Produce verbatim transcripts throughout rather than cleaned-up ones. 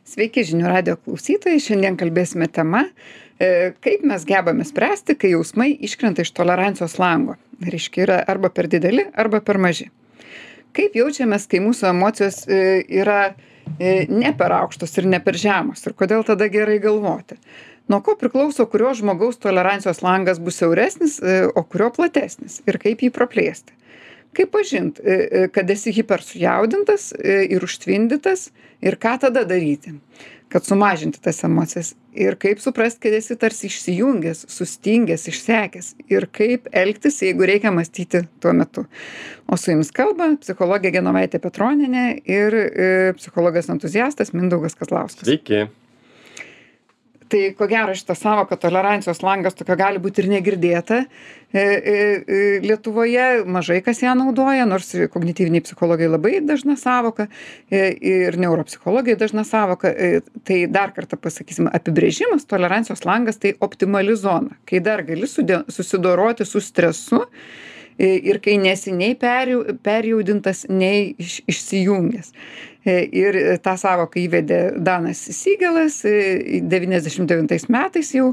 Sveiki žinių radijo klausytojai, šiandien kalbėsime tema, e, kaip mes gebame spręsti, kai jausmai iškrenta iš tolerancijos lango. Reiškia, yra arba per dideli, arba per maži. Kaip jaučiamės, kai mūsų emocijos e, yra e, ne per aukštos ir ne per žemos ir kodėl tada gerai galvoti. Nuo ko priklauso, kurio žmogaus tolerancijos langas bus siauresnis, e, o kurio platesnis ir kaip jį praplėsti. Kaip pažint, e, e, kad esi hipersujaudintas e, ir užtvindytas ir ką tada daryti, kad sumažinti tas emocijas ir kaip suprast, kad esi tarsi išsijungęs, sustingęs, išsekęs ir kaip elgtis, jeigu reikia mąstyti tuo metu. O su jumis kalba psichologė Genovaitė Petronienė ir e, psichologas entuziastas Mindaugas Kazlauskas. Sveiki. Tai ko gero šitą sąvoką tolerancijos langas tokio gali būti ir negirdėta. E, e, Lietuvoje mažai kas ją naudoja, nors kognityviniai psichologai labai dažna sąvoka e, ir neuropsichologai dažna sąvoka. E, tai dar kartą pasakysime, apibrėžimas tolerancijos langas tai optimali zona, kai dar gali sudė, susidoroti su stresu e, ir kai nesi nei perjau, perjaudintas, nei iš, išsijungęs. Ir tą sąvoką įvedė Danas Sigelas devyniasdešimt devintais metais jau.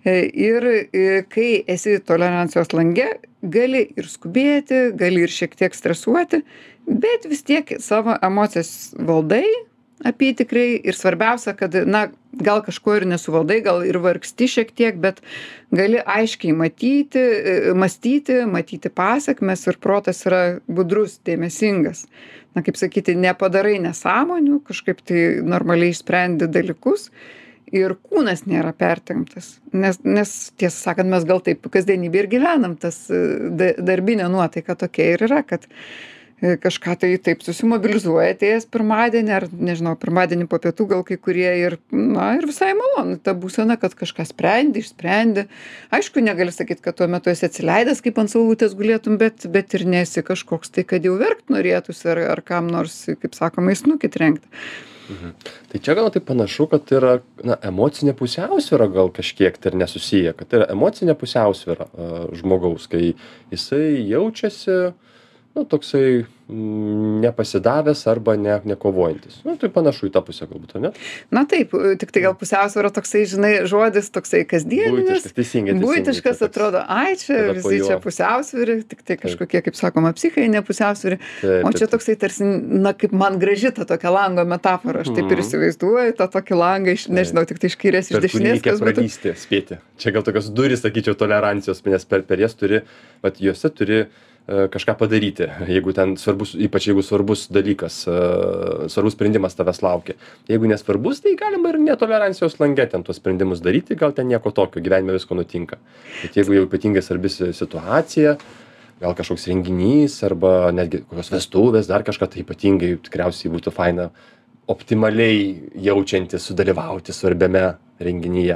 Ir kai esi tolerancijos lange, gali ir skubėti, gali ir šiek tiek stresuoti, bet vis tiek savo emocijas valdai apytikriai ir svarbiausia, kad, na, gal kažko ir nesuvaldai, gal ir vargsti šiek tiek, bet gali aiškiai matyti, mąstyti, matyti pasekmes ir protas yra budrus, dėmesingas. Na, kaip sakyti, nepadarai nesąmonių, kažkaip tai normaliai išsprendi dalykus ir kūnas nėra pertemptas. Nes, nes tiesą sakant, mes gal taip kasdienybė ir gyvenam, tas darbinė nuotaika tokia ir yra, kad kažką tai taip susimobilizuoja atėjęs pirmadienį, ar nežinau, pirmadienį po pietų gal kai kurie ir, na, ir visai malonu ta būsena, kad kažką sprendi, išsprendi. Aišku, negali sakyti, kad tuo metu esi atsileidęs, kaip ant saulutės gulėtum, bet, bet ir nesi kažkoks tai, kad jau verkt norėtųsi, ar, ar kam nors, kaip sakoma, į snukį trenkti. Mhm. Tai čia gal tai panašu, kad yra, na, emocinė pusiausvyra gal kažkiek tai ir nesusiję, kad tai yra emocinė pusiausvyra uh, žmogaus, kai jisai jaučiasi, nu, toksai mm, nepasidavęs arba ne, nekovojantis. Nu, tai panašu į tą pusę galbūt, ne? Na taip, tik tai gal pusiausvyra toksai, žinai, žodis toksai kasdienis. Buitiškas, teisingai, teisingai. Buitiškas atrodo, ai čia visi čia pusiausvyri, tik tai kažkokie, kaip sakoma, psichai nepusiausvyri. O čia toksai tarsi, na, kaip man graži ta tokia lango metafora. Aš taip ir įsivaizduoju tą tokį langą, iš, nežinau, tik tai iš kairės, iš dešinės. Per kurį reikia pralysti, spėti. Čia gal tokios durys, sakyčiau, tolerancijos, nes per, per jas turi, vat juose turi kažką padaryti, jeigu ten svarbus, ypač jeigu svarbus dalykas, svarbus sprendimas tavęs laukia. Jeigu nesvarbus, tai galima ir netolerancijos lange ten tuos sprendimus daryti, gal ten nieko tokio, gyvenime visko nutinka. Bet jeigu jau ypatingai svarbi situacija, gal kažkoks renginys arba netgi kokios vestuvės, dar kažką, tai ypatingai tikriausiai būtų faina optimaliai jaučianti sudalyvauti svarbiame renginyje.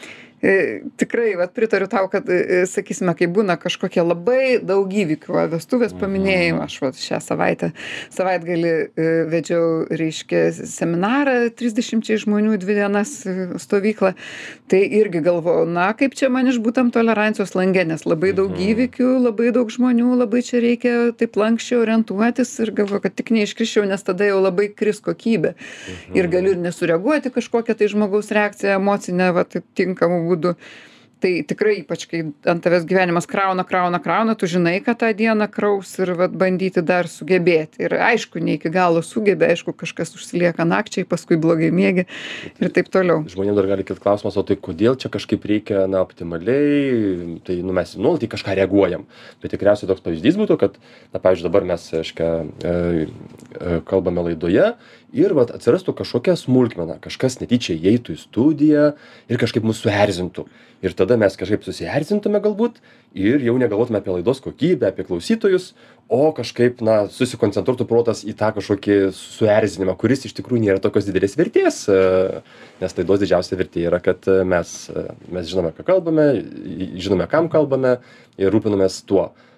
E, tikrai, vat, pritariu tau, kad, e, sakysime, kai būna kažkokie labai daug įvykių, vestuvės paminėjimai, aš vat, šią savaitę, savaitgalį e, vedžiau, reiškia, seminarą trisdešimčiai žmonių, dvi dienas stovyklą, tai irgi galvojau, na, kaip čia man išbūtam tolerancijos lange, nes labai daug įvykių, labai daug žmonių, labai čia reikia taip lankščiau orientuotis ir galvoju, kad tik neiškriščiau, nes tada jau labai kris kokybė. Ir galiu ir nesureaguoti kažkokią tai žmogaus reakciją emocinę, va, taip tinkamų būdu. Tai tikrai, ypač kai ant tavęs gyvenimas krauna, krauna, krauna, tu žinai, kad tą dieną kraus ir vat, bandyti dar sugebėti. Ir aišku, ne iki galo sugebė, aišku, kažkas užsilieka nakčiai, paskui blogai miegi ir taip toliau. Žmonėms dar gali kilti klausimas, o tai kodėl čia kažkaip reikia, na, optimaliai, tai nu, mes nuolat į kažką reaguojam. Bet tikriausiai toks pavyzdys būtų, kad, na, pavyzdžiui, dabar mes, aiškia, e, e, kalbame laidoje ir vat, atsirastų kažkokia smulkmena, kažkas netyčia įeitų į studiją ir kažkaip mūsų suerzintų. Ir tada mes kažkaip susierzintume galbūt ir jau negalvotume apie laidos kokybę, apie klausytojus, o kažkaip, na, susikoncentruotų protas į tą kažkokį suerzinimą, kuris iš tikrųjų nėra tokios didelės vertės, nes laidos didžiausia vertė yra, kad mes, mes žinome, ką kalbame, žinome, kam kalbame ir rūpinamės tuo.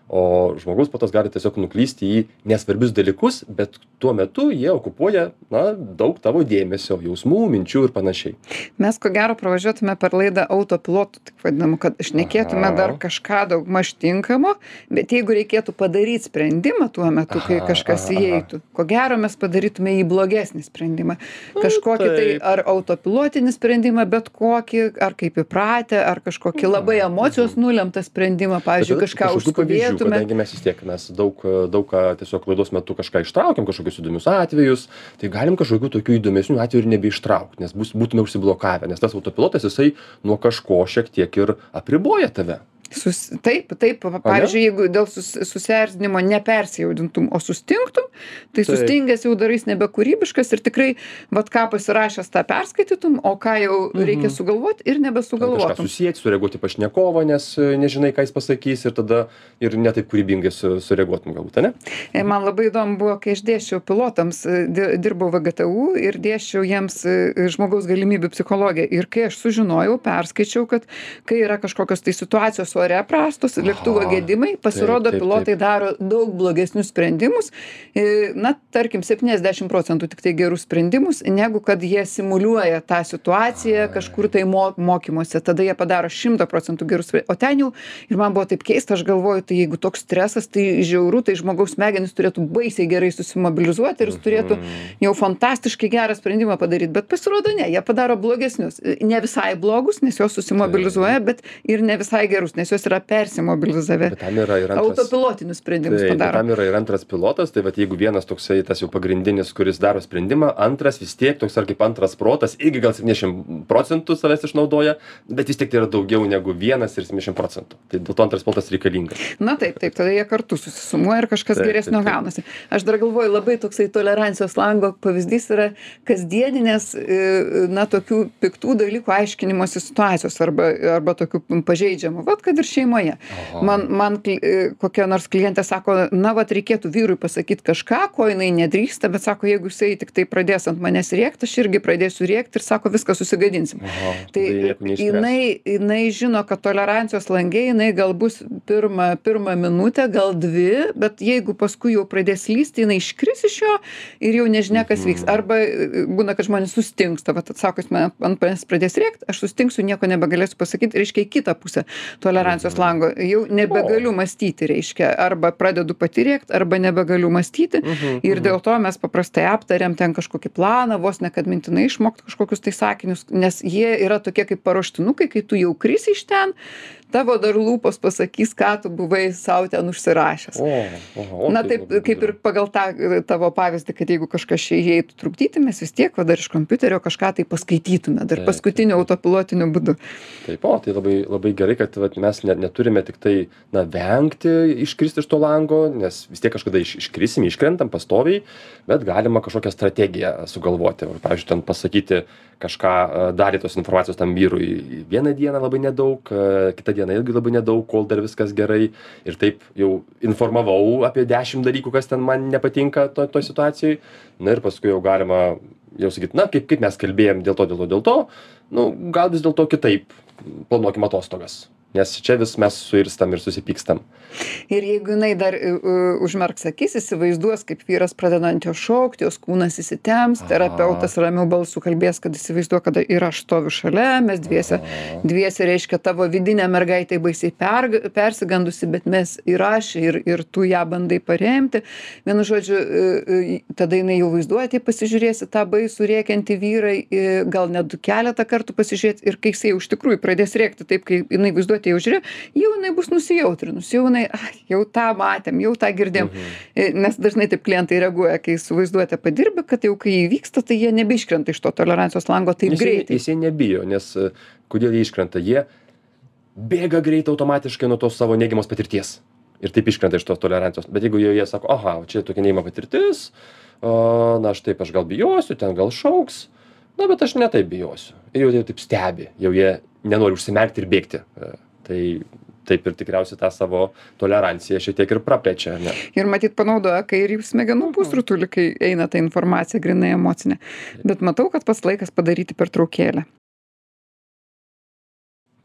o žmogus po to gali tiesiog nuklysti į nesvarbius dalykus, bet tuo metu jie okupuoja, na, daug tavo dėmesio, jausmų, minčių ir panašiai. Mes ko gero pravažiuotume per laidą autopilotų, taip vadinamu, kad šnekėtume Aha. dar kažką daug maž tinkamo, bet jeigu reikėtų padaryti sprendimą tuo metu, kai Aha, kažkas aha, įeitų, ko gero mes padarytume jį blogesnį sprendimą. Kažkokį tai taip. ar autopilotinį sprendimą, bet kokį, ar kaip įpratę, ar kažkokį labai emocijos nulemtą sprendimą, pavyzdžiui, Bet kažką kažkokių pavyzdžių, užskubėtume. Kadangi mes vis tiek, mes daug, daug ką tiesiog laidos metu kažką ištraukiam, kažkokius įdomius atvejus, tai galim kažkokių tokių įdomesnių atvejų ir nebeištraukti, nes bus, būtume užsiblokavę, nes tas autopilotas jisai nuo kažko šiek tiek ir apriboja tave. Sus, taip, taip, pavyzdžiui, jeigu dėl sus, susierzinimo nepersijaudintum, o sustingtum, tai Taip. sustingęs jau darys nebekūrybiškas ir tikrai, vat ką pasirašęs tą perskaitytum, o ką jau reikia sugalvoti ir Ten kažką nebesugalvotum. susijęti, sureaguoti pašnekovą, nes e, nežinai, ką jis pasakys ir tada ir netaip kūrybingai su, sureaguotum galbūt, ne? E, Man labai įdomu buvo, kai aš dėsčiau pilotams, e, di- dirbau V G T U ir dėsčiau jiems e, žmogaus galimybių psichologiją. Ir kai aš sužinojau, perskaičiau, kad kai yra kažkokios tai situacijos ore prastos, lėktuvo Aha. gedimai, pasirodo, Taip, taip, pilotai daro daug blogesnius sprendimus, e, na, tarkim, septyniasdešimt procentų tik tai gerus sprendimus, negu kad jie simuliuoja tą situaciją kažkur tai mo mokymuose. Tada jie padaro šimtą procentų gerus sprendimus. O ten jau, ir man buvo taip keista, aš galvoju, tai jeigu toks stresas, tai žiauru, tai žmogaus smegenys turėtų baisiai gerai susimobilizuoti ir jis turėtų jau fantastiškai gerą sprendimą padaryti. Bet pasirodo, ne, jie padaro blogesnius. Ne visai blogus, nes jos susimobilizuoja, bet ir ne visai gerus, nes jos yra persimobilizavę. Bet tam yra ir antras. Autopilotinius sprendimus Taip, bet padaro. tam yra ir antras pilotas, tai vat jeigu vienas toksai tas jau pagrindinis, kuris daro sprendimą, antras vis tiek toks ar kaip antras protas, irgi gal septyniasdešimt procentų savęs išnaudoja, bet vis tiek tai yra daugiau negu vienas ir septyniasdešimt procentų. Tai dėl to antras pilotas reikalingas. Na taip, taip, tada jie kartu susisumuoja ir kažkas Taip, geresnio taip, taip. gaunasi. Aš dar galvoju, labai toksai tolerancijos lango pavyzdys yra kasdieninės, e, na, tokių piktų dalykų aiškinimosi situacijos arba, arba tokių pažeidžiamų, vat kad ir šeimoje. Aha. Man, man kli- e, kokia nors klientė sako, na, vat reikėtų vyrui pasakyti kažką, ko jinai nedrįsta, bet sako, jeigu jisai tik tai pradės ant manęs rėkti, aš irgi pradėsiu rėkti ir sako, viską susigadinsim. Aha, Tai tai nieko neišspręs. jinai, jinai žino, kad tolerancijos langai, jinai gal bus pirmą, pirmą minutę, gal dvi, bet jeigu paskui jau pradės lysti, jinai iškris iš jo ir jau nežinia, kas vyks. Arba e, būna, kad žmonės sustingsta, vat atsako, jis man ant manęs pradės rėkti, aš sustingsiu, nieko nebegalėsiu pasakyti, reiškia į kitą pusę tolerancijos lango. Jau nebegaliu mąstyti, reiškia, arba pradedu pati rėkti, arba nebegaliu mąstyti. Ir dėl to mes paprastai aptariam ten kažkokį planą, vos ne kad mintinai išmokti kažkokius tai sakinius, nes jie yra tokie kaip paruoštinukai, kai tu jau krisi iš ten, tavo dar lūpos pasakys, ką tu buvai savo ten užsirašęs. O, o, o, Na tai taip, labai kaip ir įdomu. pagal tą e, tavo pavyzdį, kad jeigu kažkas čia įeitų trukdyti, mes vis tiek va, dar iš kompiuterio kažką tai paskaitytume, dar Taip, paskutiniu autopilotiniu būdu. Taip, o, tai labai, labai gerai, kad vat, mes ne, neturime tik tai, na, vengti iškristi iš to lango, nes vis tiek kažkada iš, iškrisim, iškrentam pastoviai, bet galima kažkokią strategiją sugalvoti. Pavyzdžiui, ten pasakyti kažką, e, dalį tos informacijos tam vyrui vieną dieną labai nedaug, e, kitą dieną ilgai labai nedaug, kol dar viskas gerai. Ir taip jau informavau apie dešimt dalykų, kas ten man nepatinka to, to situacijai. Na ir paskui jau galima jau sakyti, na, kaip, kaip mes kalbėjom dėl to, dėl to, dėl to, nu, gal vis dėlto kitaip planuokim atostogas. Nes čia vis mes suirstam ir susipykstam. Ir jeigu jinai dar uh, užmerks akis, įsivaizduos, kaip vyras pradeda ant jo šaukti, jos kūnas įsitemps, terapeutas ramiau balsu kalbės, kad įsivaizduo, kad ir aš stoviu šalia, mes dviese, dviese reiškia tavo vidinė mergaitė baisiai per, persigandusi, bet mes ir aš, ir, ir tu ją bandai paremti. Vienu žodžiu, uh, tada jinai jau vaizduoja, tai pasižiūrėsi tą baisų rėkiantį vyrą, uh, gal net keletą kartų pasižiūrėti ir kai jisai jau iš tikrųjų pradės rėkti taip, kai jinai vaizduoja, jau žiūrė, jau jinai bus nusijautrinus, jau jinai, ai, jau tą matėm, jau tą girdėjom. Mhm. Nes dažnai taip klientai reaguoja, kai su vaizduotė padirbi, kad jau kai įvyksta, tai jie nebeiškrenta iš to tolerancijos lango taip Jisai, greitai. jisai nebijo, nes e, kodėl jie iškrenta? Jie bėga greitai automatiškai nuo tos savo neigiamos patirties. Ir taip iškrenta iš tos tolerancijos. Bet jeigu jau jie sako, aha, čia tokia neigiama patirtis, o, na aš taip, aš gal bijosiu, ten gal šauks, na bet aš netaip bijosiu. Ir jau jie taip stebi, jau jie nenori užsimerkti ir bėgti. E, Tai taip ir tikriausiai tą savo toleranciją šiek tiek ir praplečia. Ne? Ir matyt panaudoja kairį smegenų pusrutulį, kai eina ta informacija grinai emocinė. Bet matau, kad pats laikas padaryti pertraukėlę.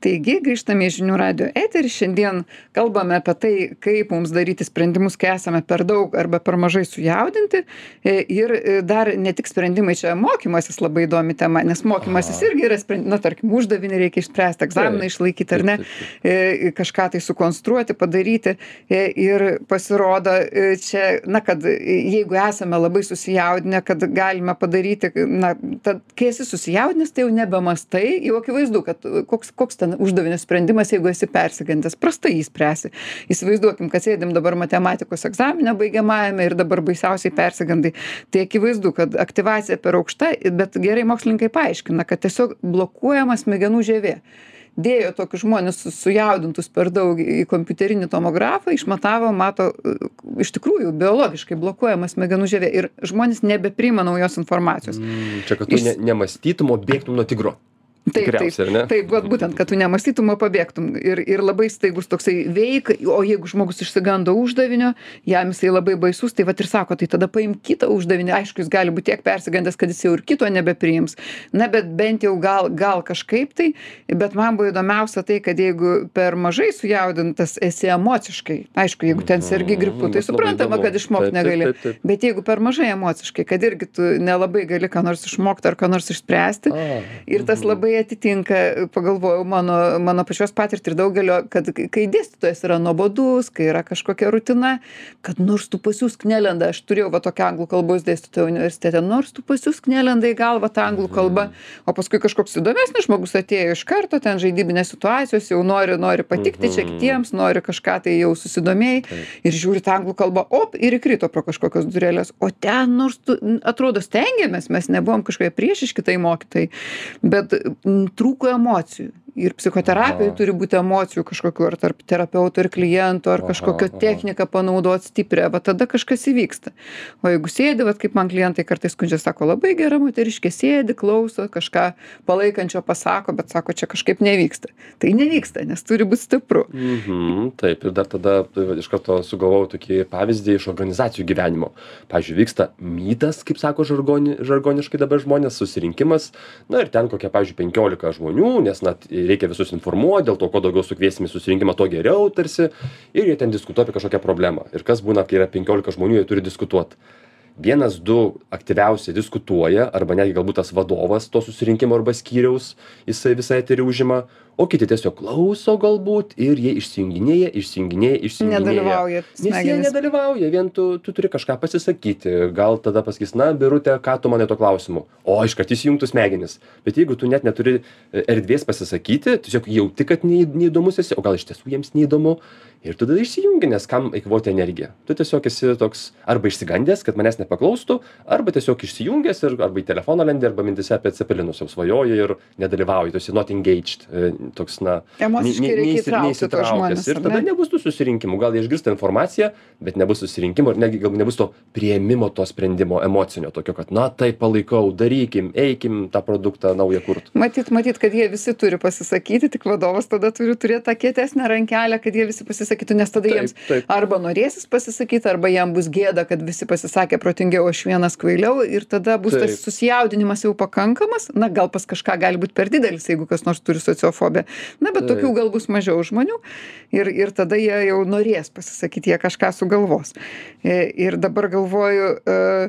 Taigi, grįžtame į žinių radio eterį. Šiandien kalbame apie tai, kaip mums daryti sprendimus, kai esame per daug arba per mažai sujaudinti. E, Ir e, dar ne tik sprendimai, čia mokymasis labai įdomi tema, nes mokymasis Aha. irgi yra sprendimas, na, tarkim, uždavinį reikia išspręsti, egzaminą Taip. išlaikyti ar ne, Taip, taip, e, kažką tai sukonstruoti, padaryti. E, Ir pasirodo, e, čia, na, kad e, jeigu esame labai susijaudinę, kad galime padaryti, na, tad, kai esi susijaudinęs, tai jau nebemastai, jau akivaizdu, kad koks, koks ten uždavinio sprendimas, jeigu esi persigandęs, prastai jį spręsi. Įsivaizduokim, kad sėdim dabar matematikos egzaminą baigiamajame ir dabar baisiausiai persigandai. Tai akivaizdu, kad aktyvacija per aukšta, bet gerai mokslininkai paaiškina, kad tiesiog blokuojama smegenų žievė. Dėjo tokius žmonės sujaudintus per daug į kompiuterinį tomografą, išmatavo, mato, iš tikrųjų biologiškai blokuojama smegenų žievė ir žmonės nebepriima naujos informacijos. Mm, čia, kad tu Iš- ne, nemąstytum, o bėgtum nuo tigro. Taip, taip, Tikriausiai, ar ne? taip, vat būtent, kad tu nemąstytum, o pabėgtum. Ir, ir labai staigus toksai veik, o jeigu žmogus išsigando uždavinio, jam jisai labai baisus, tai vat ir sako, tai tada paim kitą uždavinį. Aišku, jis gali būti tiek persigandęs, kad jis jau ir kito nebepriims. Na, bet bent jau gal, gal kažkaip tai, bet man buvo įdomiausia tai, kad jeigu per mažai sujaudintas esi emociškai, aišku, jeigu ten sergi gripu, tai Mhm, labai suprantama, įdomu. kad išmokti Taip, taip, negali. taip, taip. Bet jeigu per mažai emociškai, kad irgi tu nelabai gali ką nors išmokti ar ką nors išspręsti, A, ir tas labai atitinka, pagalvojau, mano, mano pačios patirtį ir daugelio, kad kai dėstytojas yra nuobodus, kai yra kažkokia rutina, kad nors tu pasiūsk nelenda, aš turėjau va tokią anglų kalbos dėstytoją universitete, nors tu pasiūsk nelenda į galvą tą anglų kalbą, o paskui kažkoks įdomesnis žmogus atėjo iš karto, ten žaidybinės situacijos, jau nori, nori patikti čia kitiems, nori kažką tai jau susidomėjai ir žiūri tą anglų kalbą, op, ir įkrito pro kažkokios durelės, o ten nors tu, atrodo, stengiamės, mes nebuvom kažkokie priešiški tai mokytojai, bet m, trūko emocijų. Ir psichoterapijoje Aha. turi būti emocijų kažkokiu, ar tarp terapeuto ir kliento, ar Aha, kažkokią aha. techniką panaudoti stiprią, va tada kažkas įvyksta. O jeigu sėdi, va kaip man klientai kartais skundžia, sako, labai gera moteriškė sėdi, klauso, kažką palaikančio pasako, bet sako, čia kažkaip nevyksta. Tai nevyksta, nes turi būti stipru. Mhm, taip, ir dar tada tai va, iš karto sugalvojau tokį pavyzdį iš organizacijų gyvenimo. Pavyzdžiui, vyksta mytas, kaip sako žargoni, žargoniškai dabar žmonės, susirinkimas, na ir ten kokie, pavyzdžiui, penkiolika žmonių, nes na, reikia visus informuoti, dėl to, kuo daugiau sukviesime į susirinkimą, to geriau tarsi, ir jie ten diskutuoja apie kažkokią problemą. Ir kas būna, kai yra penkiolika žmonių, jie turi diskutuoti. Vienas, du aktyviausiai diskutuoja, arba netgi galbūt tas vadovas to susirinkimo arba skyriaus, jisai visą eterį užima, o kiti tiesiog klauso galbūt ir jie išsijunginėja, išsijunginėja, išsijunginėja. Nedalyvauja Nes jie smegenys. nedalyvauja, vien tu, tu turi kažką pasisakyti, gal tada pasakys, na, Birutė, ką tu manai to klausimu? O, iškart įsijungtų smegenis. Bet jeigu tu net neturi e, erdvės pasisakyti, tiesiog jauti, kad nei- neįdomus esi, o gal iš tiesų jiems neįdomu, ir tu tada išsijungi, nes kam eikvoti energiją. Tu tiesiog esi toks arba išsigandęs, kad manęs nepaklaustų, arba tiesiog išsijungęs ir arba į telefoną lendi, arba mintise apie cepelinus jau svajoji ir nedalyvauji, tu esi not engaged, e, toks, na, Emociškai ne- ne- reikia neįsi- įtraukti tuos neįsitraukęs. žmones, Ir ar tada ne? nebus tų susirinkimų, gal jie išgirsta informaciją, bet nebus susirinkimų ir netgi gal nebus to prieimimo to sprendimo emocinio, tokio, kad, na, tai palaikau, darykim, eikim tą produktą naują kurt. Matyt, matyt, kad jie visi turi pasisakyti, tik vadovas tada turi turėti tą kietesnę rankelę, kad jie visi pasisakytų, nes tada Taip, jiems taip. arba norėsis pasisakyti, arba jam bus gėda, kad visi pasisakė protingiau, aš vienas kvailiau ir tada bus tas Taip. susijaudinimas jau pakankamas, na gal pas kažką gali būti per didelis, jeigu kas nors turi sociofobiją, na bet Taip. tokių gal bus mažiau žmonių ir, ir tada jie jau norės pasisakyti, jie kažką sugalvos. E, Ir dabar galvoju, e,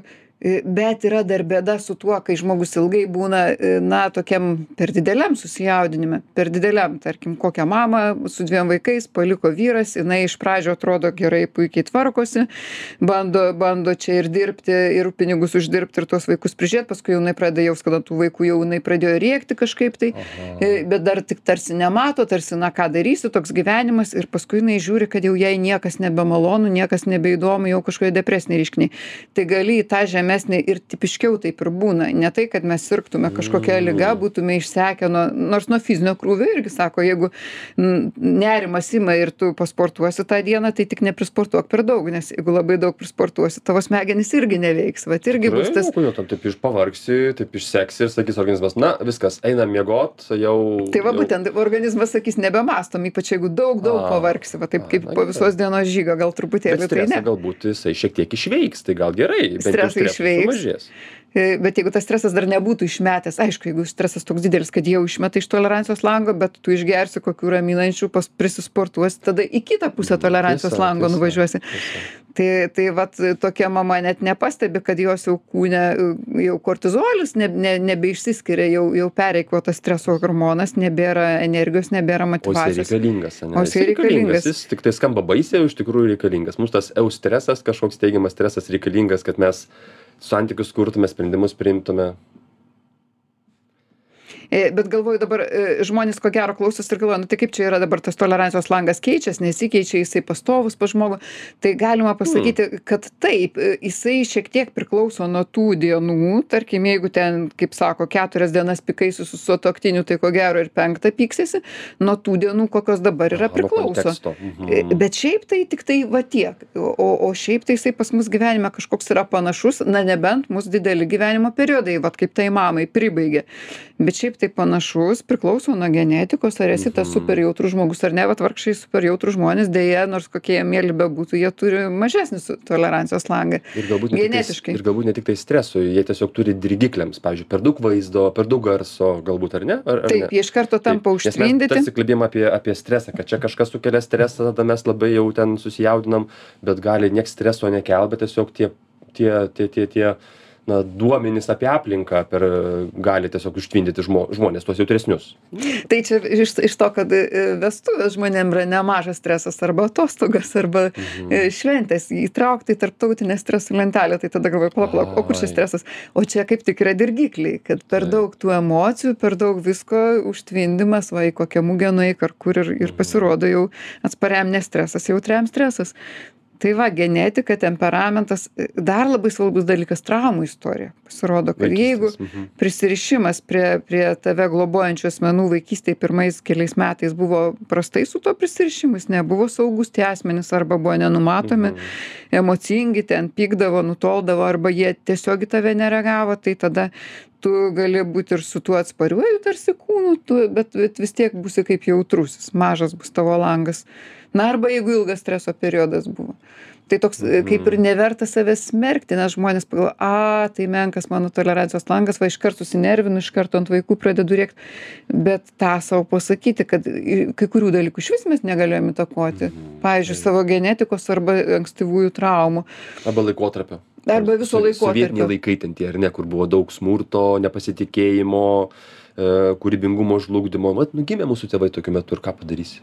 bet yra dar bėda su tuo, kai žmogus ilgai būna, e, na, tokiam per dideliam susijaudinime, per dideliam, tarkim, kokią mamą su dviem vaikais paliko vyras, jinai iš pradžio atrodo gerai, puikiai tvarkosi, bando, bando čia ir dirbti, ir pinigus uždirbti, ir tuos vaikus prižiūrėti, paskui jau jinai pradėjo jaus, kad ant tų vaikų jau jinai pradėjo rėkti kažkaip tai, Aha. e, bet dar tik tarsi nemato, tarsi, na, ką darysi, toks gyvenimas, ir paskui jinai žiūri, kad jau jai niekas nebemalonu, niekas nebeįdomu, jau kažkokie depresiniai reiškiniai. Tai gali į tą žemesnį ir tipiškiau taip ir būna. Ne tai, kad mes sirgtume kažkokią ligą, būtume išsekę, nuo, nors nuo fizinio krūvio irgi sako, jeigu n- nerimas ima ir tu pasportuosi tą dieną, tai tik neprisportuok per daug, nes jeigu labai daug prisportuosi, tavo smegenys irgi neveiks. Vat irgi bus tas. Tikrai, kodėl tam taip išpavargsi, taip išseksi ir sakys organizmas, na, viskas, einam miegot, jau... Tai va jau... būtent organizmas sakys, nebemastom, ypač jeigu daug, daug A, pavargsi, va taip a, kaip na po gerai. visos dienos žygio, gal Bet truputėlį tai stresą ne. galbūt jisai šiek tiek išveiks, tai gal gerai. bent jau Stresą streso išveiks. Sumažės. E, Bet jeigu tas stresas dar nebūtų išmetęs, aišku, jeigu stresas toks didelis, kad jau išmeta iš tolerancijos lango, bet tu išgersi kokių raminančių, pas prisisportuosi, tada į kitą pusę tolerancijos Tiesa, lango tiesa, nuvažiuosi. tiesa. Tai, tai vat tokia mama net nepastebi, kad jos jau kūne e, jau kortizolis ne, ne, nebeišsiskiria, jau, jau pereikvotas streso hormonas, nebėra energijos, nebėra O jisai motyvacijos. reikalingas, ane? O jisai reikalingas. Jis tik tai skamba baisiai, o iš tikrųjų reikalingas. Mums tas eustresas, kažkoks teigiamas stresas reikalingas, kad mes santykius kurtume, sprendimus priimtume. E, Bet galvoju dabar, e, žmonės ko gero klausos ir galvoja, nu tai kaip čia yra dabar tas tolerancijos langas keičiasi, nesikeičia, jisai pastovus pa žmogų. Tai galima pasakyti, kad taip, e, jisai šiek tiek priklauso nuo tų dienų, tarkim, jeigu ten, kaip sako, keturias dienas pikaisi su sutuoktiniu, tai ko gero ir penktą pyksisi, nuo tų dienų, kokios dabar yra Aha, nuo priklauso. konteksto. Mhm. E, Bet šiaip tai tik tai va tiek. O, o šiaip tai jisai pas mus gyvenime kažkoks yra panašus, na nebent mūsų dideli gyvenimo periodai, va kaip tai mamai pribaigė. Bet šiaip tai panašus, priklauso nuo genetikos, ar esi tas super jautrus žmogus, ar ne, va vargšiai super jautrus žmonės, dėja, nors kokie jie mėly bebūtų, jie turi mažesnį su- tolerancijos langą. Ir galbūt, ne tik tai, Genetiškai. ir galbūt ne tik tai stresui, jie tiesiog turi dirgikliams, pavyzdžiui, per daug vaizdo, per daug garso, galbūt ar ne? Ar, ar Taip, ne? jie iš karto tampa Taip, nes mes užtvindyti. tarsi kalbėjom apie, apie stresą, kad čia kažkas sukelia stresą, tada mes labai jau ten susijaudinam, bet gali nieks streso nekel, bet tiesiog tie, tie, tie, tie, tie na, duomenys apie aplinką per, gali tiesiog užtvindyti žmo, žmonės, tuos jautresnius. Tai čia iš, iš to, kad e, vestuvės žmonėm yra nemažas stresas arba atostogas arba mhm. šventės įtraukti į tarptautinę streso lentelę, tai tada galvoju, palauk, palauk, o kur čia Ai. stresas? O čia kaip tik yra dirgikliai, kad per Taip. daug tų emocijų, per daug visko užtvindimas, va į kokią mugę nueik ar kur ir, ir pasirodo jau atspariam nestresas, jautriam stresas. Tai va, genetika, temperamentas, dar labai svarbus dalykas - traumų istorija. Pasirodo, kad jeigu Vaikystės, mhm. prisirišimas prie, prie tave globojančių asmenų vaikystėje pirmais keliais metais buvo prastai su to prisirišimu, jis nebuvo saugus tie asmenys arba buvo nenumatomi, Mhm. emocingi, ten pykdavo, nutoldavo arba jie tiesiog į tave nereagavo, tai tada tu gali būti ir su tuo atspariuoju tarsi kūnu, tu, bet, bet vis tiek būsi kaip jautrusis, mažas bus tavo langas. Na arba jeigu ilgas streso periodas buvo. Tai toks mhm. kaip ir neverta savęs smerkti, nes žmonės pagalvoja, a, tai menkas mano tolerancijos langas, va iškart susinervinu, iš karto ant vaikų pradedu rėkti, bet tą savo pasakyti, kad kai kurių dalykų iš vis mes negalėjome įtakoti. Mhm. Pavyzdžiui, savo genetikos arba ankstyvųjų traumų. Arba laikotarpio. Arba viso So- laikotarpio. Sovietiniai laikai ten tie, ar ne, kur buvo daug smurto, nepasitikėjimo, e, kūrybingumo žlugdymo. Vat, nu, gimė mūsų tėvai tokiu metu ir ką padarysi.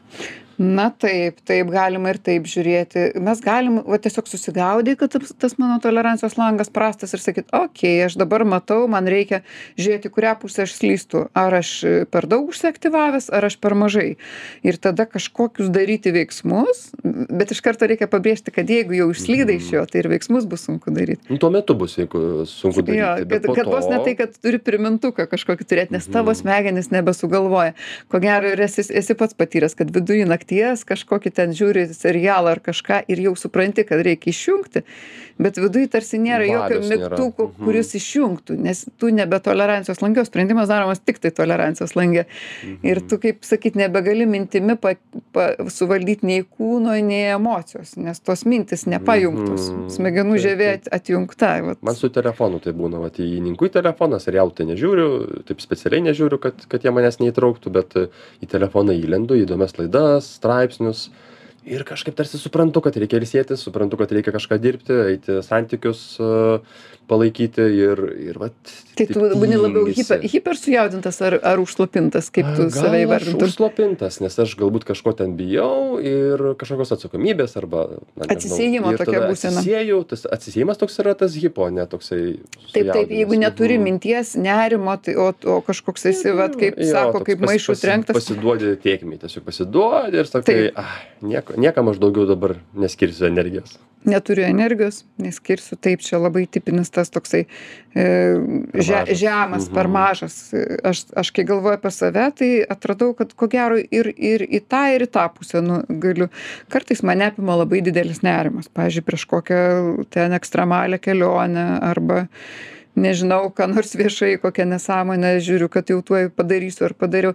Na taip, taip galima ir taip žiūrėti. Mes galim va, tiesiog susigaudyti, kad tas, tas mano tolerancijos langas prastas ir sakyti, okei, okay, aš dabar matau, man reikia žiūrėti, kurią pusę aš slystu. Ar aš per daug užsiaktyvavęs, ar aš per mažai. Ir tada kažkokius daryti veiksmus, bet iš karto reikia pabrėžti, kad jeigu jau išslydai iš jo, tai ir veiksmus bus sunku daryti. Nu, tuo metu bus, jeigu sunku daryti. Jo, bet kad, po kad to... vos ne tai, kad turi primintuką kažkokį turėti, nes tavo smegenys nebesugalvoja. Ko gero ir esi, esi pats patyręs, kad viduje nakties kažkokį ten žiūri serialą ar kažką ir jau supranti, kad reikia išjungti, bet viduje tarsi nėra jokio Valios nėra. mygtuko, Mhm. kuris išjungtų, nes tu nebe tolerancijos langiau, sprendimas daromas tik tai tolerancijos langė. Ir tu, kaip sakyt, nebegali mintimi pa, pa, suvaldyti nei kūno, nei emocijos, nes tos mintis nepajungtos, Mhm. smegenų Taip, žievė taip. atjungta. Vat. Man su telefonu tai būna, vat, įninkų į telefoną, serialų tai nežiūriu, taip specialiai nežiūriu, kad, kad jie manęs neįtrauktų, bet e, į telefoną įlendu, į įdomias laidas, straipsnius ir kažkaip tarsi suprantu, kad reikia ilsėtis, suprantu, kad reikia kažką dirbti, eiti santykius e, palaikyti ir, ir vat. Tai tu būni labiau tingisi. hiper, hiper sujaudintas ar, ar užslopintas, kaip tu Gal save aš įvardintum? užslopintas, nes aš galbūt kažko ten bijau ir kažkokios atsakomybės arba... Na, nežinau. Atsisiejimo Ir tokia tada būsena. Atsisieju, tas atsisiejimas toks yra tas hipo, ne toksai... Taip, taip, jeigu sujaudinęs. neturi Mhm. minties, nerimo, tai, o, o kažkoks esi, vat, kaip Jo, sako, toks kaip pas- maišų pasi- trenktas. Pasiduodi tėkmiai, tiesiog pasiduodi ir sakai, Taip. ah, nieko, niekam aš daugiau dabar neskirsiu energijos. Neturiu energijos, neskirsiu, taip, čia labai tipinis tas toksai e, že, mažas. žemas, Mhm. per mažas. Aš, aš kai galvoju apie save, tai atradau, kad ko gero ir, ir į tą, ir į tą pusę nu, galiu. Kartais mane apima labai didelis nerimas, pavyzdžiui, prieš kokią ten ekstremalią kelionę arba nežinau, ką nors viešai, kokią nesąmonę žiūriu, kad jau tuoj padarysiu ar padariau.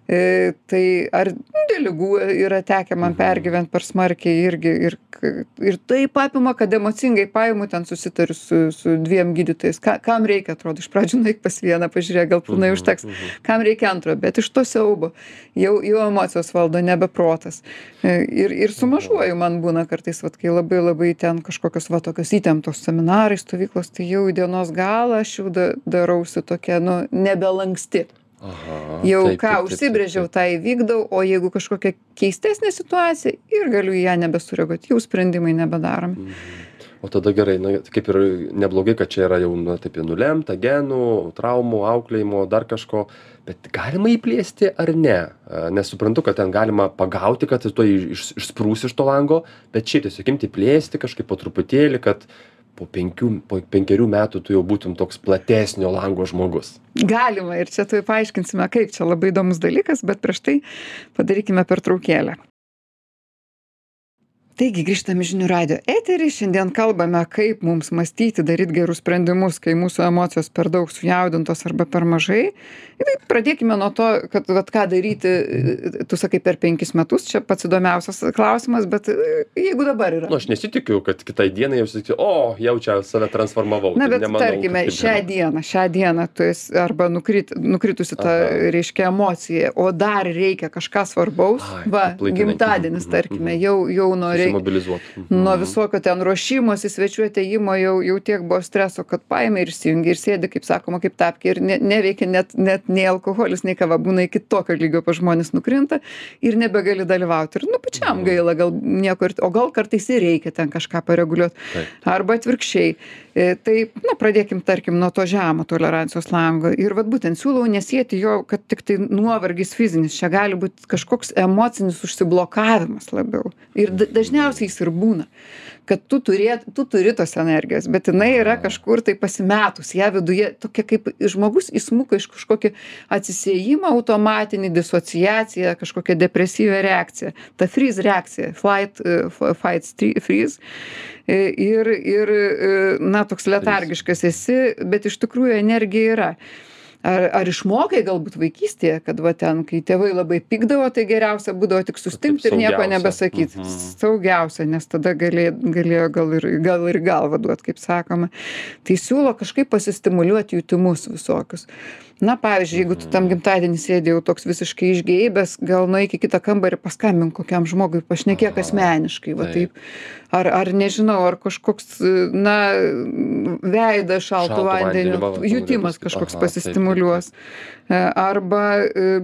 E, tai ar dėl ligų yra tekę man pergyvent per smarkiai irgi ir, k- ir taip apima, kad emocingai paimu, ten susitariu su, su dviem gydytojais. Ka, kam reikia, atrodo, iš pradžių nueik pas vieną, pažiūrėk, gal pilnai Mhm, užteks. mhm. Kam reikia antro, bet iš to siaubo jau, jau emocijos valdo, nebe protas. E, Ir, ir su mažuoju man būna kartais, vat, kai labai labai ten kažkokios va tokios įtemptos seminarai, stovyklos, tai jau į dienos galą aš jau da, darausi tokia, nu, nebelanksti. Aha, Jau taip, ką taip, taip, užsibrėžiau, taip, tą įvykdau, o jeigu kažkokia keistesnė situacija ir galiu į ją nebesureaguoti, jau sprendimai nebedaromi. taip. O tada gerai, na, kaip ir neblogai, kad čia yra jau, na, taip jau nulemta, genų, traumų, auklėjimo, dar kažko, bet galima įplėsti ar ne? A, Nes suprantu, kad ten galima pagauti, kad tu iš, išsprūsi iš to lango, bet šiaip tiesiog imti plėsti kažkaip po truputėlį, kad po, penkių, po penkerių metų tu jau būtum toks platesnio lango žmogus. Galima ir čia tuoj paaiškinsime, kaip čia labai įdomus dalykas, bet prieš tai padarykime pertraukėlę. Taigi grįžtame į žinių radio eterį. Šiandien kalbame, kaip mums mąstyti, daryti gerus sprendimus, kai mūsų emocijos per daug sujaudintos arba per mažai. Ir pradėkime nuo to, kad vat, ką daryti, tu sakai, per penkis metus, čia pats įdomiausias klausimas, bet e, jeigu dabar yra. Nu, aš nesitikiu, kad kitai dienai jau sakysiu, o, jau čia save transformavau. Na, tai bet nemanau, tarkime, kad taip šią yra. dieną, šią dieną tu esi arba nukrit, nukritusi ta, Aha. reiškia, emocija, o dar reikia kažką svarbaus, Ai, va, taip, laikinai. gimtadienis, Mhm, tarkime, mhm. jau, jau norėjai. Susimobilizuot. Mhm. Nuo visokio ten ruošimosi, svečių atėjimo jau, jau tiek buvo streso, kad paėmė ir įsijungi ir sėdi, kaip sakoma, kaip tapkė ir ne, neveikia net, net nei alkoholis, nei kava, būna iki tokio lygio pa žmonės nukrinta ir nebegali dalyvauti. Ir nu pačiam gaila, gal nieko, ir, o gal kartais ir reikia ten kažką pareguliuoti. Taip. Arba atvirkščiai. E, Tai, na, pradėkim, tarkim, nuo to žemo tolerancijos lango. Ir vat būtent siūlau nesėti jo, kad tik tai nuovargis fizinis. Čia gali būti kažkoks emocinis užsiblokavimas labiau. Ir da- dažniausiai jis ir būna. Kad tu, turėt, tu turi tos energijos, bet jinai yra kažkur tai pasimetus. Ja viduje tokia kaip žmogus įsmuka iš kažkokį atsisiejimą automatinį, disociaciją, kažkokią depresyvę reakciją. Ta freeze reakcija, flight, uh, f- fight, stre- freeze. E, Ir, ir, e, na, toks letargiškas esi, bet iš tikrųjų energija yra. Ar, ar išmokai galbūt vaikystėje, kad va ten, kai tėvai labai pykdavo, tai geriausia būdavo tik sustingti ir nieko saugiausia. nebesakyti. Mhm. Saugiausia, nes tada galėjo, galėjo gal, ir, gal ir galvą duoti, kaip sakoma. Tai siūlo kažkaip pasistimuliuoti jutimus visokius. Na, pavyzdžiui, jeigu tu tam gimtadienį sėdė jau toks visiškai išgeibęs, gal nueik į kitą kambarį, paskambink kokiam žmogui, pašnekėk Aha, asmeniškai, va taip. taip. Ar, ar nežinau, ar kažkoks, na, veidą šaltų Šaltu vandeniu, vandeniu, va, va, jutimas galėtų kažkoks sakyt. Aha, pasistimuliuos. E, Arba e,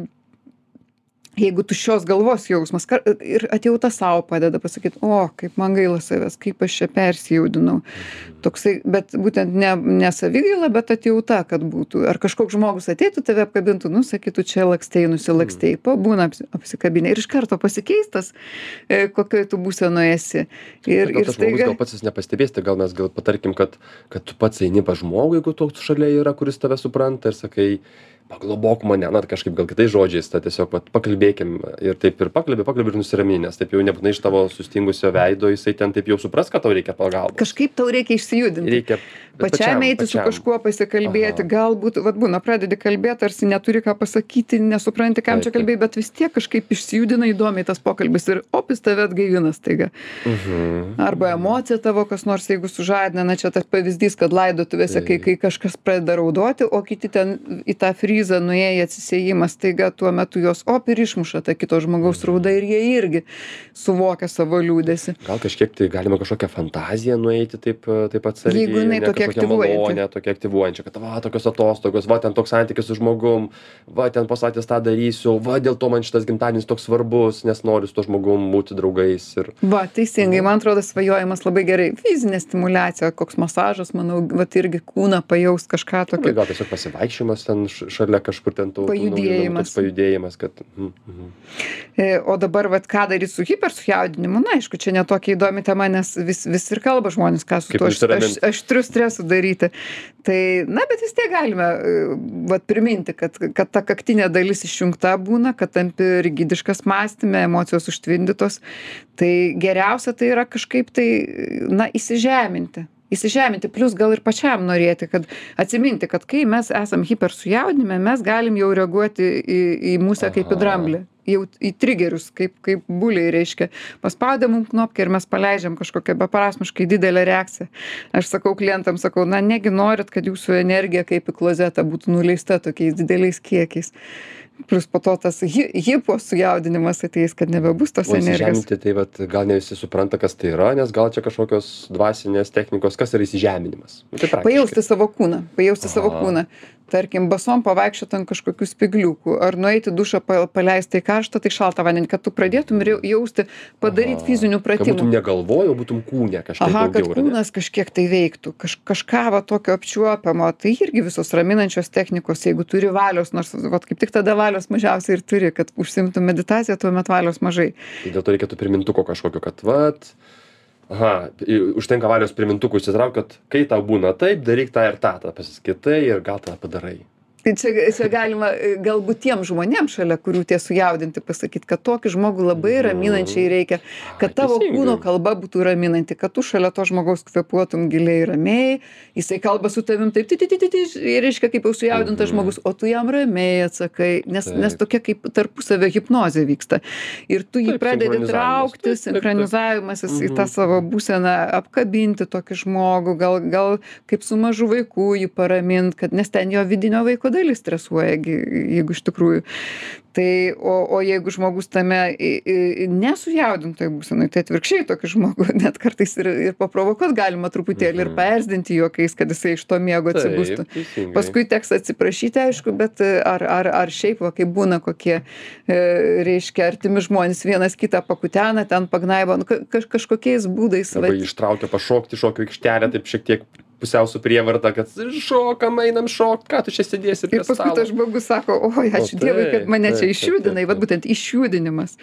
jeigu tuščios galvos jausmas kar- ir atjauta savo padeda pasakyti, o, kaip man gaila savęs, kaip aš čia persijaudinau. Toksai, bet būtent ne, ne savigaila, bet atjauta, kad būtų. Ar kažkoks žmogus ateitų tave apkabintų, nu, sakytų, čia lakstei, nusilakstei, pabūna apsi- apsikabinę ir iš karto pasikeistas, e, kokioj tu būsenoje esi. Ir, Gal ir tas žmogus gal pats jis nepastebės, tai gal mes gal patarkim, kad, kad tu pats eini pas žmogų, jeigu toks šalia yra, kuris tave supranta ir sakai, paglobok mane, na kažkaip gal kitais žodžiais, tai tiesiog vat, pakalbėkim ir taip ir pakalbė, pakalbė ir nusiramini, nes taip jau nebūtinai iš tavo sustingusio veido jisai ten taip jau supras, kad tau reikia pagalbos. kažkaip tau reikia išsijudinti. Reikia bet Pačiam eiti su pačiam. kažkuo pasikalbėti, Aha. galbūt, vad būna, pradedi kalbėti, tarsi neturi ką pasakyti, nesupranti, kam Taip, čia taip. kalbėjai, bet vis tiek kažkaip išsijudina įdomiai tas pokalbis ir opis tave atgaivina staiga. Mhm. Arba emocija tavo kas nors, jeigu sužadina, na čia tas pavyzdys, kad laidotuvėse, kai, kai kažkas pradeda raudoti, o kiti ten į tą fryzą nuėję atsisėjimą, staiga tuo metu jos op ir išmuša tą kito žmogaus raudą ir jie irgi suvokia savo liūdėsi. Gal kažkiek tai galima kažkokią fantaziją nueiti taip, taip atsargiai. Jeigu jinai ne tokia kažkokią aktyvuojanti. malonę, tokia aktyvuojančia, kad va, tokios atostogos, va, ten toks santykis su žmogum, va, ten pasakęs tą darysiu, va, dėl to man šitas gimtadienis toks svarbus, nes noriu su to žmogum būti draugais. Ir... Va, teisingai, man atrodo, svajojimas labai gerai. Fizinė stimulacija, koks masažas, manau, va, irgi kūną pajaus kažką Tai tokio. gal tiesiog pasivaikščiojimas ten š- šalia kažkur ten tų tų naujų namų, Pajudėjimas. toks pajudėjimas, kad... Mhm, mhm. E, O dabar, vat, ką daryti su hipersujaudinimu? Na, aišku, čia netokia įdomi tema, nes vis, vis ir kalba žmonės, ką su Kaip tuo aš, aš, nusiramint. aštriu stresu daryti. Tai, na, bet vis tiek galime e, vat, priminti, kad, kad ta kaktinė dalis išjungta būna, kad tampi rigidiškas mąstyme, emocijos užtvindytos. Tai geriausia tai yra kažkaip tai, na, įsižeminti. įsižeminti, plus gal ir pačiam norėti, kad atsiminti, kad kai mes esam hiper sujaudinime, mes galim jau reaguoti į, į musę kaip į dramblį, jau į trigerius, kaip, kaip buliai, reiškia, paspaudė mum knopkę ir mes paleidžiam kažkokią beprasmiškai didelę reakciją. Aš sakau klientam, sakau, na negi norit, kad jūsų energija kaip į klozetą būtų nuleista tokiais dideliais kiekiais. Plus po to tas hi, hipo sujaudinimas ateis, kad nebebus tos O energijos. įsižeminti, tai vat, gal ne visi supranta, kas tai yra, nes gal čia kažkokios dvasinės technikos, kas yra įsižeminimas. Nu, tai praktiškai. Pajausti savo kūną, pajausti Aha. savo kūną. Tarkim, basom pavaikščioti ant kažkokių spigliukų, ar nueiti dušą pa- paleisti į karštą, tai šaltą vandenį, kad tu pradėtum ir jausti, padaryti fizinių Kad būtum pratimų. negalvoju, būtum kūne kažkiek Aha, kad daugiau. ar ne? kūnas kažkiek tai veiktų, kaž, kažką va tokio apčiuopiamo, tai irgi visos raminančios technikos, jeigu turi valios, nors vat, kaip tik tada valios mažiausiai ir turi, kad užsimtų meditaciją, tuomet valios mažai. Tai dėl to reikėtų primintuko kažkokio, kad vat, aha, i- užtenka valios primintukų įsitrauk, kad kai tau būna taip, daryk tą ir tą, tą pasiskaitai ir gal tą padarai. Tai čia, čia galima e, galbūt tiem žmonėm šalia, kurių tie sujaudinti, pasakyti, kad tokį žmogų labai raminančiai reikia, kad tavo teisingai. kūno kalba būtų raminanti, kad tu šalia to žmogaus kvėpuotum giliai ramiai, jisai kalba su tavim taip, taip, taip, taip, ir reiškia kaip jau sujaudintas žmogus, o tu jam ramiai atsakai, nes, Taip. nes tokia kaip tarpusavio hipnozė vyksta. Ir tu jį Taip, pradedi sinchronizavimas. traukti, Taip, taip, taip. sinchronizavimasis į tą Mhm. savo būseną, apkabinti tokį žmogų, gal, gal kaip su mažu vaiku jį paramint, kad nes ten jo vidinio vaiko dalis stresuoja, gi- jeigu iš tikrųjų. Tai, o, o jeigu žmogus tame i- i- nesujaudintoj būsenoj, tai atvirkščiai tokį žmogų net kartais ir, ir paprovokuot galima truputėlį ir Mhm. paerzdinti juokais, kad jisai iš to miego atsibustų. Taip, teisingai. Paskui teks atsiprašyti, aišku, bet e, ar, ar, ar šiaip, va, kai būna kokie, e, reiškia, artimi žmonės vienas kitą pakutena, ten pagnaiba, nu, ka, kaž, kažkokiais būdais. Arba vat- ištraukia pašokti šokio aikštelę, taip šiek tiek pusiau su prievarta, kad šokam, einam šokt, ką tu čia sėdėsi Ir prie paskui stalo. tas žmogus sako, oi, ačiū O, Dievui, kad taip, mane čia taip, taip, išjudinai, taip, vad taip. būtent išjudinimas.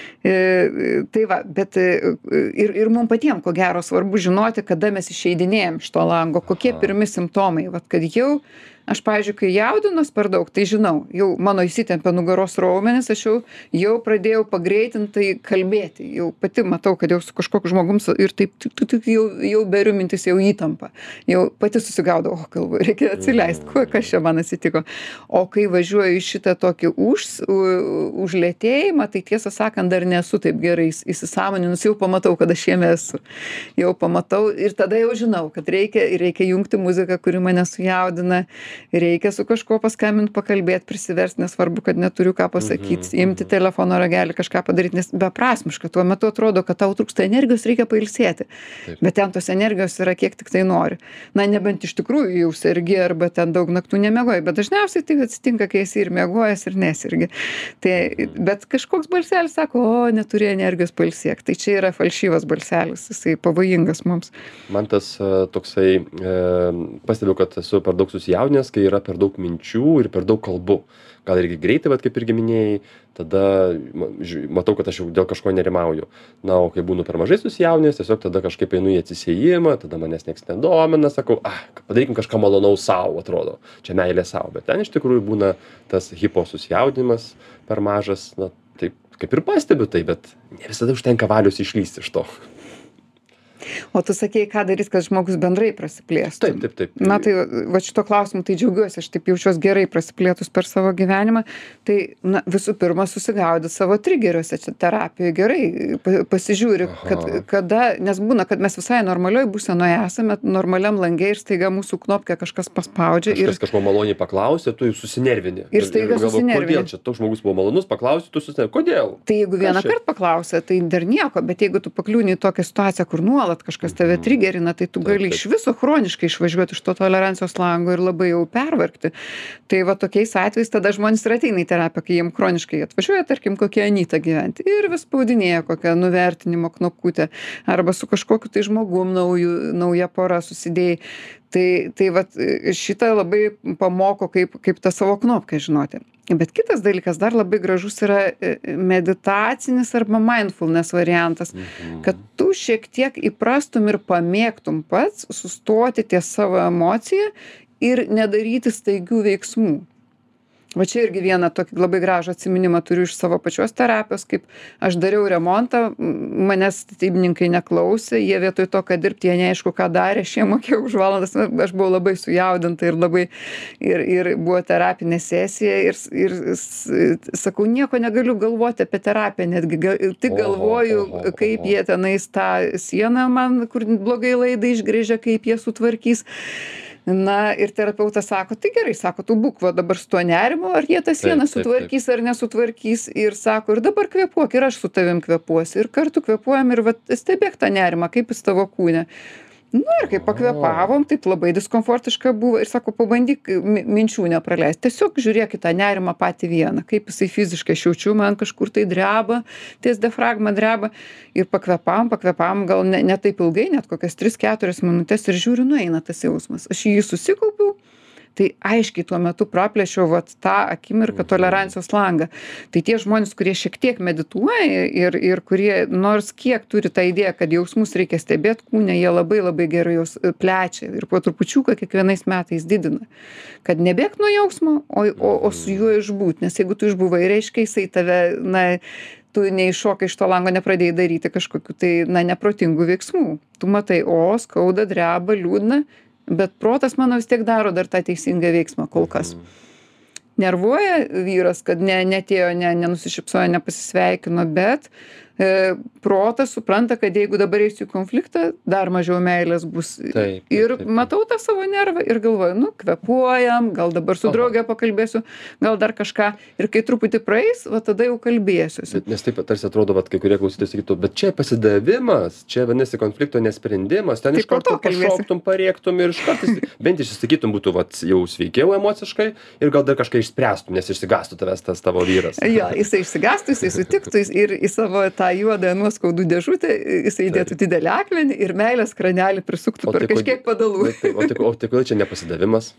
E, tai va, bet e, ir, ir mums patiems, ko gero, svarbu žinoti, kada mes išeidinėjom iš to lango, kokie Aha. pirmi simptomai, vat, kad jau, aš, pavyzdžiui, kai jaudinos per daug, tai žinau, jau mano įsitempė nugaros raumenis, aš jau, jau pradėjau pagreitintai kalbėti, jau pati matau, kad jau su kažkokiu žmogum su- ir taip tik, tik, tik, jau, jau beriu mintis, jau įtampa, jau pati susigaudau, o kalbu, reikia atsileisti, kuo, kas čia man atsitiko. O kai važiuoju į šitą tokį už, u- užlėtėjimą, tai tiesą sakant, dar nesu taip gerai įs- įsisąmoninus, jau pamatau, kad aš jame esu. Jau pamatau ir tada jau žinau, kad reikia, reikia jungti muziką, kuri mane sujaudina, reikia su kažkuo paskambinti, pakalbėti, prisiversti, nesvarbu, kad neturiu ką pasakyti, Mhm, imti telefono ragelį, kažką padaryti, nes beprasmiška, tuo metu atrodo, kad tau trūksta energijos, reikia pailsėti. Taip. Bet ten tos energijos yra kiek tik tai nori. Na, nebent iš tikrųjų jau sergi arba ten daug naktų nemiegoji, bet dažniausiai tai atsitinka, kai esi ir miegojas, ir nesirgi. Tai, bet kažkoks balselis sako, o, neturi energijos pailsėk. Tai čia yra falšyvas balselis, jisai pavojingas mums. Man tas e, toksai, e, pastebiu, kad esu per daug susijaudinęs, kai yra per daug minčių ir per daug kalbų. Gal irgi greitai, bet kaip irgi minėjai, tada ma- žiū- matau, kad aš jau dėl kažko nerimauju. Na, o kai būnu per mažai susijaudinęs, tiesiog tada kažkaip einu į atsisėjimą, tada manęs nieks nedomina, sakau, ah, padarykim kažką malonaus savo, atrodo. Čia meilė savo, bet ten iš tikrųjų būna tas hipo susijaudinimas per mažas, na, taip kaip ir pastebiu tai, bet ne visada užtenka valios išlįsti iš to. O tu sakei, ką darys, kad žmogus bendrai prasiplėstų. Taip, taip, taip. Na tai va šito klausimu tai džiaugiuosi, aš taip jaučiuosi gerai prasiplėtus per savo gyvenimą. Tai na, visų pirma susigaudyti savo trigeriuose, čia terapijoje gerai pa- pasižiūri, kad Aha. kada, nes būna, kad mes visai normalioj būsenoje esame, normaliam langė ir staiga mūsų knopkę kažkas paspaudžia. Ir, Kažkas kažko maloniai paklausė, tu jau susinervini. Ir staiga galvoji, susinervini. Kodėl čia toks žmogus buvo malonus, paklausė, tu susinervini. Kodėl? tai jeigu vieną čia? kartą paklausė, tai dar nieko, bet jeigu tu pakliūni į tokią situaciją, kur nuolat kažkas tave Mhm. trigerina, tai tu Taip, gali taip. iš viso chroniškai išvažiuoti iš to tolerancijos lango ir labai jau pervargti. Tai va tokiais atvejais tada žmonės ir ateina į terapiją, kai jiem chroniškai atvažiuoja, tarkim, kokia Anyta gyventi ir vis spaudinėja kokią nuvertinimo knopkutę arba su kažkokiu tai žmogum nauju, nauja pora susidėjai. Tai, tai vat šitą labai pamoko, kaip, kaip tą savo knopkę žinoti. Bet kitas dalykas dar labai gražus yra e, meditacinis arba mindfulness variantas, Mhm. kad tu šiek tiek įprastum ir pamėgtum pats sustoti ties savo emociją ir nedaryti staigių veiksmų. Va čia irgi vieną tokį labai gražų atsiminimą turiu iš savo pačios terapijos, kaip aš dariau remontą, m- manęs statybininkai neklausė, jie vietoj to, kad dirbti, jie neaišku, ką darė, aš jiem mokėjau už valandas, aš buvau labai sujaudinta ir labai, ir, ir buvo terapinė sesija ir, s- ir s- sakau, nieko negaliu galvoti apie terapiją, netgi gal, tik Oho, galvoju, oho, kaip oho. jie tenais tą sieną man, kur blogai laidą išgrėžė, kaip jie sutvarkys. Na ir terapeutas sako, tai gerai, sako, tu būk va dabar su tuo nerimu, ar jie tą sieną Taip, taip, taip. sutvarkys ar nesutvarkys. Ir sako, ir dabar kvėpuok, ir aš su tavim kvėpuosiu. Ir kartu kvėpuojam ir va stebėk tą nerimą, kaip jis tavo kūne. Na ir kai O. pakvėpavom, taip labai diskomfortiška buvo ir sako, pabandyk mi- minčių nepraleisti. Tiesiog žiūrėk į tą nerimą patį vieną, kaip jisai fiziškai aš jaučiu, man kažkur tai dreba, ties diafragma dreba. Ir pakvėpavom, pakvėpavom gal ne, ne taip ilgai, net kokias tris keturias minutės ir žiūriu, nueina tas jausmas. Aš į jį susikaupiau. Tai aiškiai tuo metu praplėšiau vat tą akimirką tolerancijos langą. Tai tie žmonės, kurie šiek tiek medituoja ir, ir kurie nors kiek turi tą idėją, kad jausmus reikia stebėti kūne, jie labai labai gerai juos e, plečia ir po trupučiuką kiekvienais metais didina. Kad nebėgt nuo jausmo, o, o, o su juo išbūt. Nes jeigu tu išbuvai, reiškia jisai tave, na, tu neiššokai iš to lango, nepradėjai daryti kažkokiu tai, na, neprotingų veiksmų. Tu matai, o, skauda, dreba, liūdna. Bet protas mano vis tiek daro dar tą teisingą veiksmą kol kas. Nervuoja vyras, kad ne, netėjo, ne, nenusišypsojo, nepasisveikino, bet e, protas supranta, kad jeigu dabar eisiu į konfliktą, dar mažiau meilės bus. Taip, taip, Ir taip, taip. matau tą savo nervą ir galvoju, nu, kvepuojam, gal dabar su Aha. draugė pakalbėsiu, gal dar kažką. Ir kai truputį praeis, va tada jau kalbėsiuosi. Bet, nes taip tarsi atrodo, vat, kai kurie klausytojai sakytų, bet čia pasidavimas, čia vadinasi konflikto nesprendimas, ten Tai iš po karto to kalbėsi. pašoktum, parėktum ir iš karto įsi- bent išsisakytum būtų vat, jau sveikiau emociškai ir gal dar kažką išspręstum, nes išsigastų tavęs tas tavo vyras. Jo, jisai išsigastų, jisai sutiktų jis- ir į savo tą juodą nuoskaudų dėžutę jisai įdėtų didelį akmenį ir meilės kranelį prisuktų O per tai kod- kažkiek padalų. Bet tai- O tai o tai kodėl čia nepasidavimas?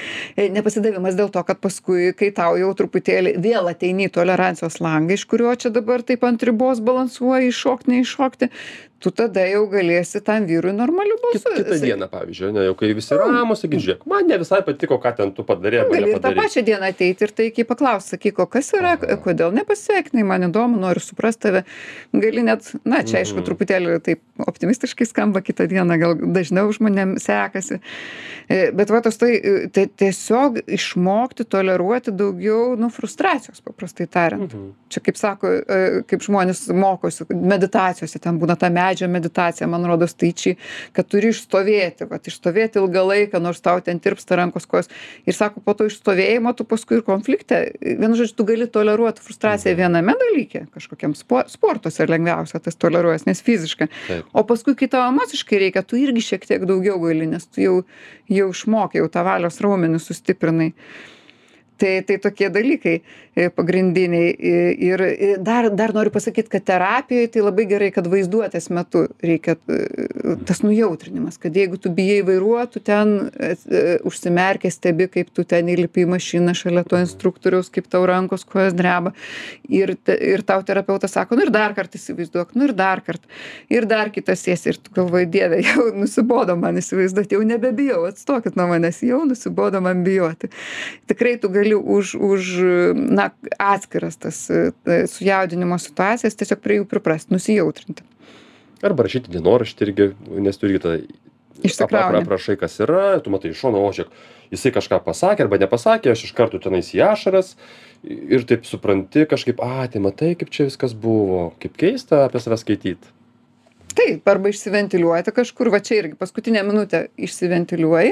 E, Nepasidavimas dėl to, kad paskui, kai tau jau truputėlį vėl ateini į tolerancijos langą, iš kurio čia dabar taip ant ribos balansuoji, iššokti, neiššokti, tu tada jau galėsi tam vyrui normaliu Kit, balsu. kitą Jisai- dieną, pavyzdžiui, ne, jau kai visi ramus, sakyk, žiūrėk, man ne visai patiko, ką ten tu padarė arba Gali ir tą nepadarė. pačią dieną ateiti ir taikiai paklausti, sakyk, o kas yra, Aha. kodėl nepasveikinai, man įdomu, noriu suprasti tave. Gali net, na, čia aišku, Mhm. truputėlį taip optimistiškai skamba, kitą dieną gal dažniau žmonėm sekasi. E, Bet va, tos tai e, tai tiesiog išmokti toleruoti daugiau, nu, frustracijos, paprastai tariant. Mhm. Čia kaip sako, e, kaip žmonės mokosi, meditacijose, ten būna ta medžio meditacija, man rodos, tai čia, kad turi išstovėti, va, išstovėti ilgą laiką, nors tau ten tirpsta rankos kojos. Ir sako, po to išstovėjimo tu paskui ir konflikte, vienu žodžiu, tu gali toleruoti frustraciją viename dalyke, kažkokiam spo, sportuose lengviausia tas toleruojas, nes fiziškai. Taip. O paskui, kai tau emociškai reikia, tu irgi šiek tiek daugiau gali, nes tu jau, jau išmokai, jau tą valios raumenį sustiprinai. Tai, tai tokie dalykai e, pagrindiniai. I- Ir i, dar, dar noriu pasakyti, kad terapijoje tai labai gerai, kad vaizduotės metu reikia e, tas nujautrinimas, kad jeigu tu bijai vairuoti, tu ten e, e, užsimerkė, stebi, kaip tu ten įlipi į mašiną šalia to instruktoriaus, kaip tau rankos kojas dreba. Ir, te- ir tau terapeutas sako, nu ir dar kartą įsivaizduok, nu ir dar kartą. Ir dar kitas sėsi ir tu galvoji, dieve, jau nusibodo man įsivaizduoti, jau nebebijau, atstokit nuo manęs, jau nusibodo man bijoti. Tikrai tu gali už, už na, atskiras tas e, sujaudinimo situacijas, tiesiog prie jų priprasti, nusijautrinti. Arba rašyti dienoraštį irgi, nes tu irgi tą Išsikrauni. aprašai, kas yra, tu matai iš šono, o žiūrėk, jisai kažką pasakė arba nepasakė, aš iš karto tenais į ašaras ir taip supranti kažkaip, a, tai matai, kaip čia viskas buvo, kaip keista apie save skaityti. Taip, arba išsiventiliuoti kažkur, va čia irgi paskutinę minutę išsiventiliuoji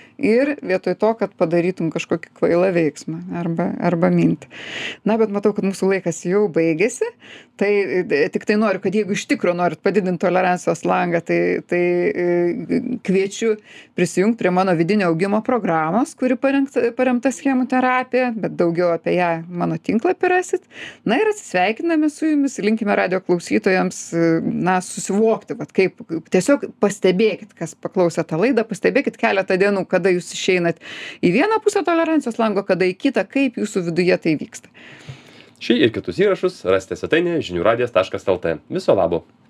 ir vietoj to, kad padarytum kažkokį kvailą veiksmą arba, arba mintį. Na, bet matau, kad mūsų laikas jau baigėsi, tai e, tik tai noriu, kad jeigu iš tikro norit padidinti tolerancijos langą, tai, tai e, kviečiu prisijungti prie mano vidinio augimo programos, kuri parengta, paremta schemų terapija, bet daugiau apie ją mano tinklapį rasit. Na ir atsisveikiname su jumis, linkime radio klausytojams, e, na, susivokti, vat, kaip tiesiog pastebėkit, kas paklausė tą laidą, pastebėkit keletą dienų, kada jūs išeinat į vieną pusę tolerancijos lango, kada į kitą, kaip jūsų viduje tai vyksta. Šį ir kitus įrašus rasite svetainėje žinių radijas taškas lt. Viso labo.